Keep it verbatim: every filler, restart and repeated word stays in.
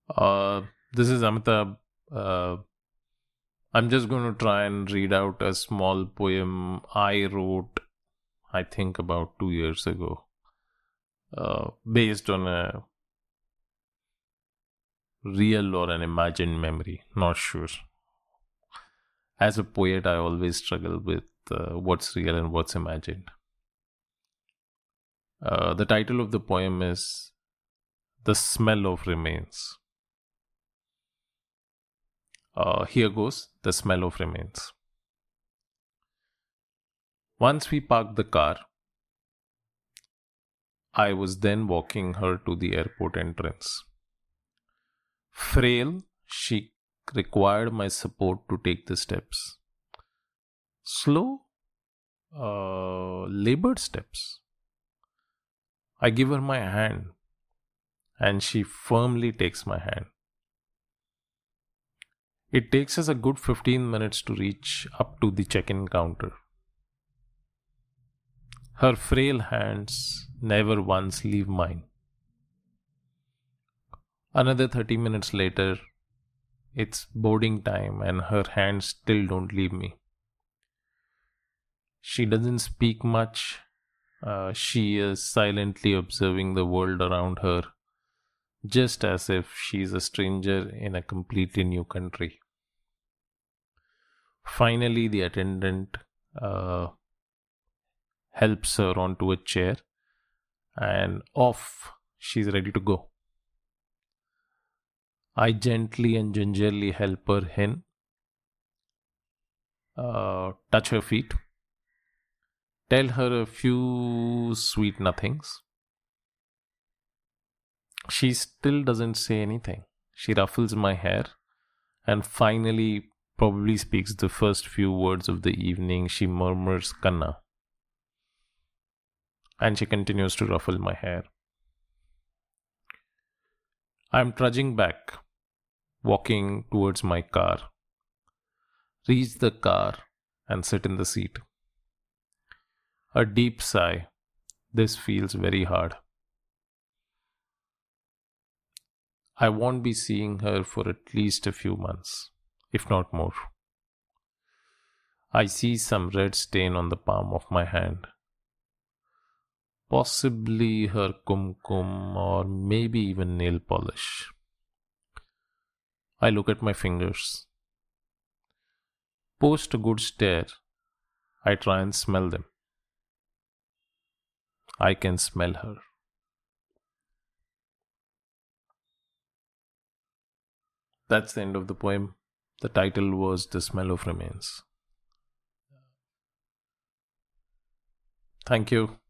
Uh, this is Amitabh. Uh, I'm just going to try and read out a small poem I wrote, I think, about two years ago, uh, based on a real or an imagined memory. Not sure. As a poet, I always struggle with uh, what's real and what's imagined. Uh, the title of the poem is The Smell of Remains. Uh, here goes The Smell of Remains. Once we parked the car, I was then walking her to the airport entrance. Frail, she required my support to take the steps. Slow, uh, labored steps. I give her my hand, and she firmly takes my hand. It takes us a good fifteen minutes to reach up to the check-in counter. Her frail hands never once leave mine. Another thirty minutes later, it's boarding time and her hands still don't leave me. She doesn't speak much. Uh, she is silently observing the world around her, just as if she's a stranger in a completely new country. Finally, the attendant uh, helps her onto a chair and off she's ready to go. I gently and gingerly help her in, uh, touch her feet, tell her a few sweet nothings. She still doesn't say anything. She ruffles my hair and finally probably speaks the first few words of the evening. She murmurs Kanna. And she continues to ruffle my hair. I'm trudging back, walking towards my car. Reach the car and sit in the seat. A deep sigh. This feels very hard. I won't be seeing her for at least a few months, if not more. I see some red stain on the palm of my hand. Possibly her kumkum or maybe even nail polish. I look at my fingers. Post a good stare, I try and smell them. I can smell her. That's the end of the poem. The title was The Smell of Remains. Thank you.